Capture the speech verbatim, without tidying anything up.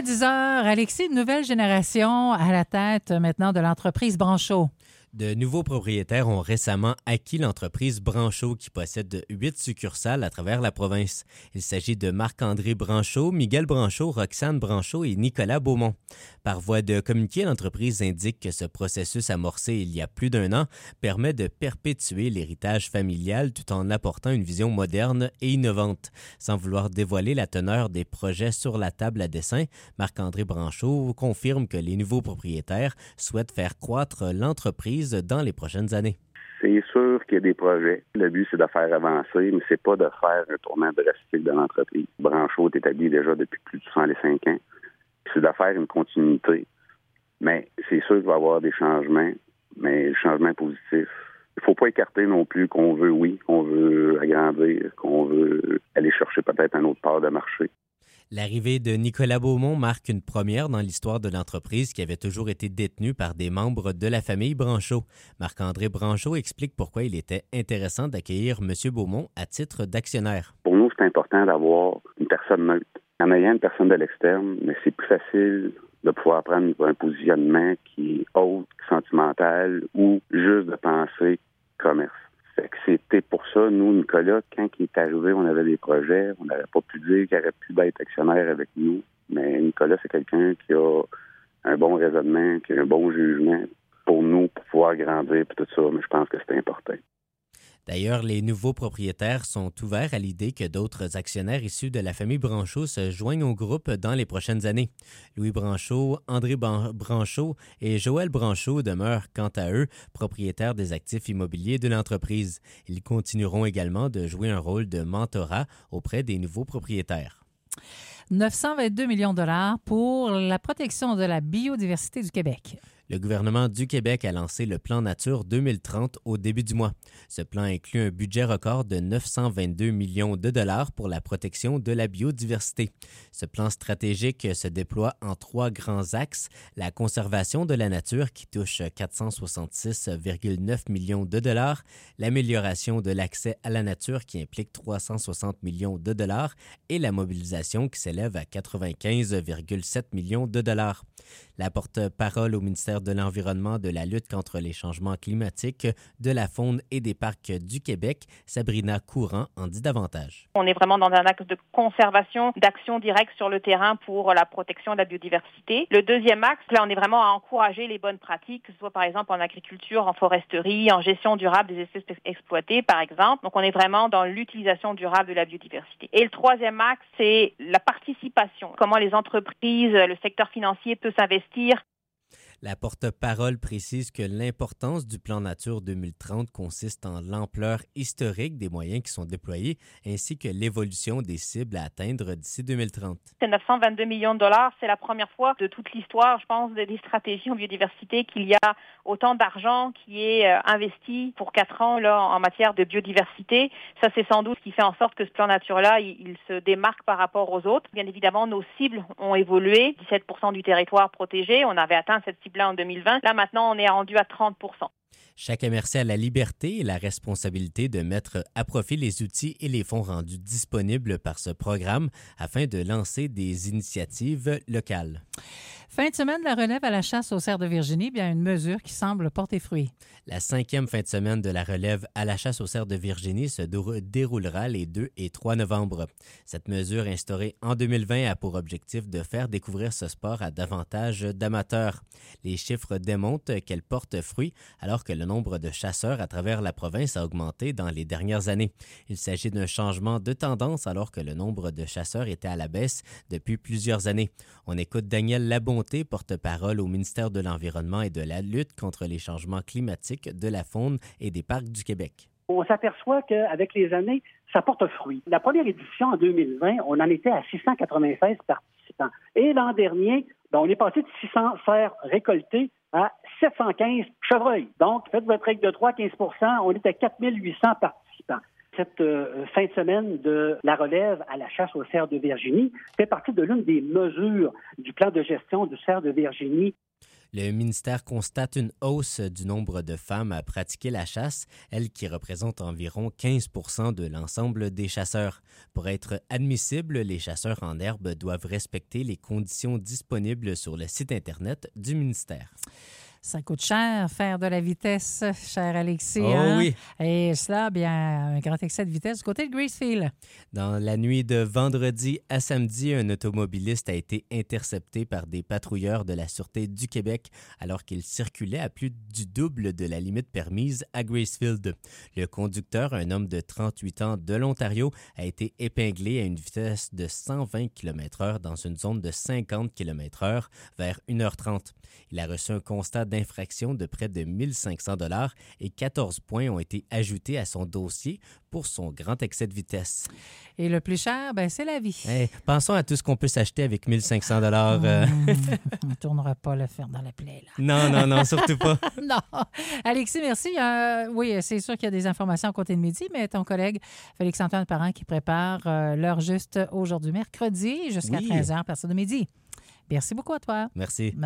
dix heures, Alexis, une nouvelle génération à la tête maintenant de l'entreprise Branchaud. De nouveaux propriétaires ont récemment acquis l'entreprise Branchaud qui possède huit succursales à travers la province. Il s'agit de Marc-André Branchaud, Miguel Branchaud, Roxane Branchaud et Nicolas Beaumont. Par voie de communiqué, l'entreprise indique que ce processus amorcé il y a plus d'un an permet de perpétuer l'héritage familial tout en apportant une vision moderne et innovante. Sans vouloir dévoiler la teneur des projets sur la table à dessin, Marc-André Branchaud confirme que les nouveaux propriétaires souhaitent faire croître l'entreprise dans les prochaines années. C'est sûr qu'il y a des projets. Le but, c'est de faire avancer, mais c'est pas de faire un tournant drastique de l'entreprise. Branchaud est établi déjà depuis plus de soixante-cinq ans. C'est de faire une continuité. Mais c'est sûr qu'il va y avoir des changements, mais des changements positifs. Il ne faut pas écarter non plus qu'on veut, oui, qu'on veut agrandir, qu'on veut aller chercher peut-être un autre part de marché. L'arrivée de Nicolas Beaumont marque une première dans l'histoire de l'entreprise qui avait toujours été détenue par des membres de la famille Branchaud. Marc-André Branchaud explique pourquoi il était intéressant d'accueillir M. Beaumont à titre d'actionnaire. Pour nous, c'est important d'avoir une personne neutre. En ayant une personne de l'externe, mais c'est plus facile de pouvoir prendre un positionnement qui est autre, sentimental ou juste de penser commerce. Fait que c'était pour ça, nous, Nicolas, quand il est arrivé, on avait des projets, on n'aurait pas pu dire qu'il aurait pu être actionnaire avec nous. Mais Nicolas, c'est quelqu'un qui a un bon raisonnement, qui a un bon jugement pour nous, pour pouvoir grandir et tout ça. Mais je pense que c'est important. D'ailleurs, les nouveaux propriétaires sont ouverts à l'idée que d'autres actionnaires issus de la famille Branchaud se joignent au groupe dans les prochaines années. Louis Branchaud, André Branchaud et Joël Branchaud demeurent, quant à eux, propriétaires des actifs immobiliers de l'entreprise. Ils continueront également de jouer un rôle de mentorat auprès des nouveaux propriétaires. neuf cent vingt-deux millions de dollars pour la protection de la biodiversité du Québec. Le gouvernement du Québec a lancé le plan Nature deux mille trente au début du mois. Ce plan inclut un budget record de neuf cent vingt-deux millions de dollars pour la protection de la biodiversité. Ce plan stratégique se déploie en trois grands axes. La conservation de la nature qui touche quatre cent soixante-six virgule neuf millions de dollars, l'amélioration de l'accès à la nature qui implique trois cent soixante millions de dollars et la mobilisation qui s'élève à quatre-vingt-quinze virgule sept millions de dollars. La porte-parole au ministère de l'Environnement, de la lutte contre les changements climatiques, de la faune et des parcs du Québec, Sabrina Courant en dit davantage. On est vraiment dans un axe de conservation, d'action directe sur le terrain pour la protection de la biodiversité. Le deuxième axe, là, on est vraiment à encourager les bonnes pratiques, que ce soit par exemple en agriculture, en foresterie, en gestion durable des espèces exploitées, par exemple. Donc, on est vraiment dans l'utilisation durable de la biodiversité. Et le troisième axe, c'est la participation. Comment les entreprises, le secteur financier peut s'investir. La porte-parole précise que l'importance du plan Nature deux mille trente consiste en l'ampleur historique des moyens qui sont déployés ainsi que l'évolution des cibles à atteindre d'ici deux mille trente. C'est neuf cent vingt-deux millions de dollars. C'est la première fois de toute l'histoire, je pense, des stratégies en biodiversité qu'il y a autant d'argent qui est investi pour quatre ans là, en matière de biodiversité. Ça, c'est sans doute ce qui fait en sorte que ce plan Nature-là, il, il se démarque par rapport aux autres. Bien évidemment, nos cibles ont évolué. dix-sept pour cent du territoire protégé. On avait atteint cette cible là en deux mille vingt. Là, maintenant, on est rendu à trente pour cent. Chacun merci à la liberté et la responsabilité de mettre à profit les outils et les fonds rendus disponibles par ce programme afin de lancer des initiatives locales. Fin de semaine de la relève à la chasse aux cerfs de Virginie, bien une mesure qui semble porter fruit. La cinquième fin de semaine de la relève à la chasse aux cerfs de Virginie se déroulera les deux et trois novembre. Cette mesure instaurée en deux mille vingt a pour objectif de faire découvrir ce sport à davantage d'amateurs. Les chiffres démontrent qu'elle porte fruit alors que le nombre de chasseurs à travers la province a augmenté dans les dernières années. Il s'agit d'un changement de tendance alors que le nombre de chasseurs était à la baisse depuis plusieurs années. On écoute Daniel Labonté, porte-parole au ministère de l'Environnement et de la lutte contre les changements climatiques, de la faune et des parcs du Québec. On s'aperçoit qu'avec les années, ça porte fruit. La première édition en deux mille vingt, on en était à six cent quatre-vingt-seize participants. Et l'an dernier, ben, on est passé de six cents cerfs récoltés à sept cent quinze chevreuils. Donc, faites votre règle de trois, quinze pour cent, on est à quatre mille huit cents participants. Cette euh, fin de semaine de la relève à la chasse aux cerfs de Virginie fait partie de l'une des mesures du plan de gestion du cerf de Virginie. Le ministère constate une hausse du nombre de femmes à pratiquer la chasse, elles qui représentent environ quinze pour cent de l'ensemble des chasseurs. Pour être admissibles, les chasseurs en herbe doivent respecter les conditions disponibles sur le site Internet du ministère. Ça coûte cher, faire de la vitesse, cher Alexis. Oh hein? oui. Et cela, bien, un grand excès de vitesse du côté de Gracefield. Dans la nuit de vendredi à samedi, un automobiliste a été intercepté par des patrouilleurs de la Sûreté du Québec alors qu'il circulait à plus du double de la limite permise à Gracefield. Le conducteur, un homme de trente-huit ans de l'Ontario, a été épinglé à une vitesse de cent vingt kilomètres heure dans une zone de cinquante kilomètres heure vers une heure trente. Il a reçu un constat d'infraction de près de mille cinq cents dollars et quatorze points ont été ajoutés à son dossier pour son grand excès de vitesse. Et le plus cher, ben, c'est la vie. Hey, pensons à tout ce qu'on peut s'acheter avec mille cinq cents dollars. Euh... Mmh, on ne tournera pas le fer dans la plaie, là. Non, non, non, surtout pas. Non. Alexis, merci. Euh, oui, c'est sûr qu'il y a des informations à côté de midi, mais ton collègue Félix-Antoine Parent qui prépare euh, l'heure juste aujourd'hui, mercredi, jusqu'à Oui. treize heures, à partir de midi. Merci beaucoup à toi. Merci.